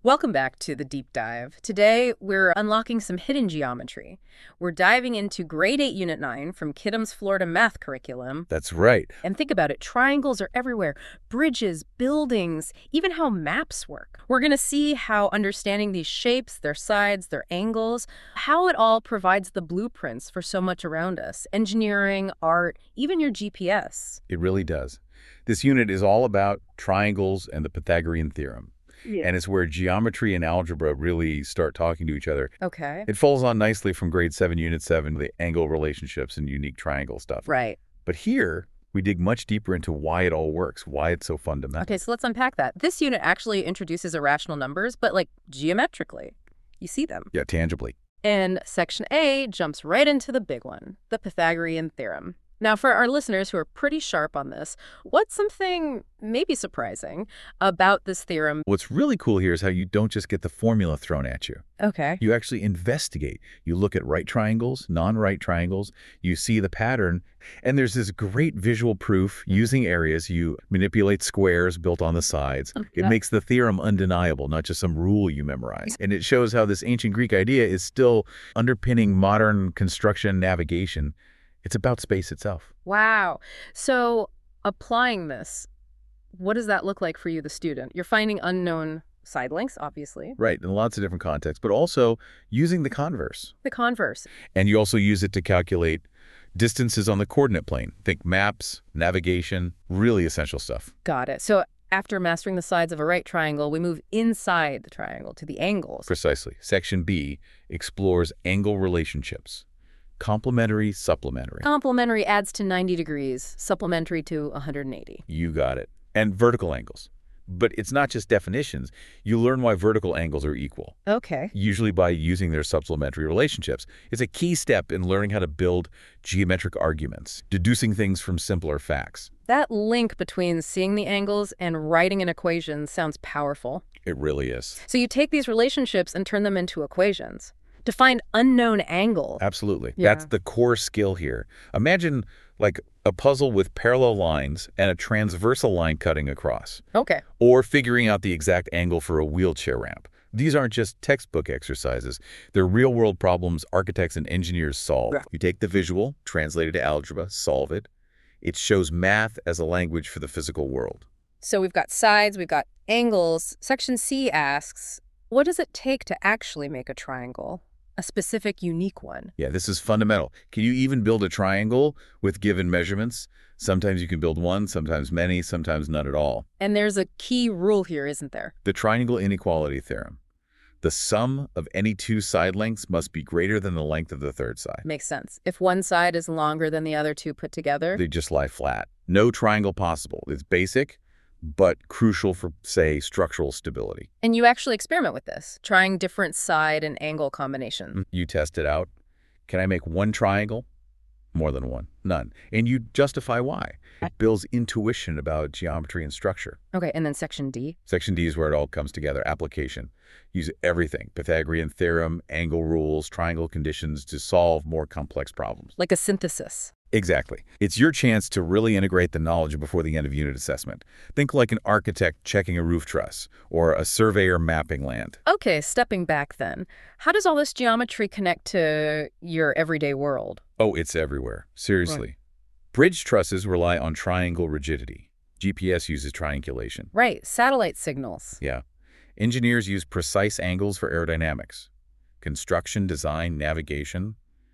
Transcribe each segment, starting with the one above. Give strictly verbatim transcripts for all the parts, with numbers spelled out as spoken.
Welcome back to the deep dive. Today, we're unlocking some hidden geometry. We're diving into grade eight, unit nine from Kiddom's Florida math curriculum. That's right. And think about it, triangles are everywhere. Bridges, buildings, even how maps work. We're going to see how understanding these shapes, their sides, their angles, how it all provides the blueprints for so much around us. Engineering, art, even your G P S. It really does. This unit is all about triangles and the Pythagorean theorem. Yeah. And it's where geometry and algebra really start talking to each other. Okay. It follows on nicely from grade seven, unit seven, the angle relationships and unique triangle stuff. Right. But here, we dig much deeper into why it all works, why it's so fundamental. Okay, so let's unpack that. This unit actually introduces irrational numbers, but like geometrically. You see them. Yeah, tangibly. And section A jumps right into the big one, the Pythagorean theorem. Now, for our listeners who are pretty sharp on this, what's something maybe surprising about this theorem? What's really cool here is how you don't just get the formula thrown at you. Okay. You actually investigate. You look at right triangles, non-right triangles, you see the pattern, and there's this great visual proof using areas. You manipulate squares built on the sides. It Yeah. makes the theorem undeniable, not just some rule you memorize. And it shows how this ancient Greek idea is still underpinning modern construction navigation. It's about space itself. Wow. So applying this, what does that look like for you, the student? You're finding unknown side lengths, obviously. Right, in lots of different contexts, but also using the converse. The converse. And you also use it to calculate distances on the coordinate plane. Think maps, navigation, really essential stuff. Got it. So after mastering the sides of a right triangle, we move inside the triangle to the angles. Precisely. Section B explores angle relationships. Complementary, supplementary. Complementary adds to ninety degrees, supplementary to one hundred eighty. You got it. And vertical angles. But it's not just definitions. You learn why vertical angles are equal, Okay. usually by using their supplementary relationships. It's a key step in learning how to build geometric arguments, deducing things from simpler facts. That link between seeing the angles and writing an equation sounds powerful. It really is. So you take these relationships and turn them into equations to find unknown angle. Absolutely. Yeah. That's the core skill here. Imagine like a puzzle with parallel lines and a transversal line cutting across, Okay. or figuring out the exact angle for a wheelchair ramp. These aren't just textbook exercises. They're real-world problems architects and engineers solve. Yeah. You take the visual, translate it to algebra, solve it. It shows math as a language for the physical world. So we've got sides, we've got angles. Section C asks, what does it take to actually make a triangle? A specific, unique one. Yeah, this is fundamental. Can you even build a triangle with given measurements? Sometimes you can build one, sometimes many, sometimes none at all. And there's a key rule here, isn't there? The triangle inequality theorem. The sum of any two side lengths must be greater than the length of the third side. Makes sense. If one side is longer than the other two put together. They just lie flat. No triangle possible. It's basic, but crucial for, say, structural stability. And you actually experiment with this, trying different side and angle combinations. You test it out. Can I make one triangle? More than one. None. And you justify why. It builds intuition about geometry and structure. Okay, and then section D? Section D is where it all comes together. Application. Use everything. Pythagorean theorem, angle rules, triangle conditions to solve more complex problems. Like a synthesis. Exactly. It's your chance to really integrate the knowledge before the end of unit assessment. Think like an architect checking a roof truss or a surveyor mapping land. Okay, stepping back then. How does all this geometry connect to your everyday world? Oh, it's everywhere. Seriously. Bridge trusses rely on triangle rigidity. G P S uses triangulation. Right, satellite signals. Yeah. Engineers use precise angles for aerodynamics. Construction, design, navigation.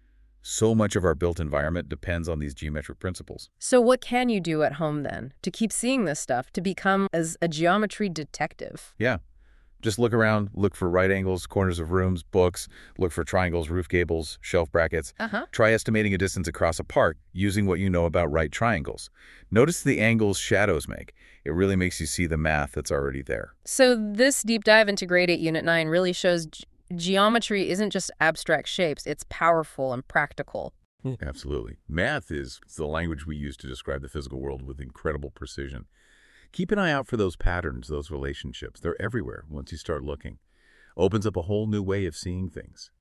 So much of our built environment depends on these geometric principles. So what can you do at home then to keep seeing this stuff, to become as a geometry detective? Yeah. Just look around, look for right angles, corners of rooms, books, look for triangles, roof gables, shelf brackets. Uh-huh. Try estimating a distance across a park using what you know about right triangles. Notice the angles shadows make. It really makes you see the math that's already there. So this deep dive into grade eight, unit nine really shows ge- geometry isn't just abstract shapes, it's powerful and practical. Absolutely. Math is the language we use to describe the physical world with incredible precision. Keep an eye out for those patterns, those relationships. They're everywhere once you start looking. Opens up a whole new way of seeing things.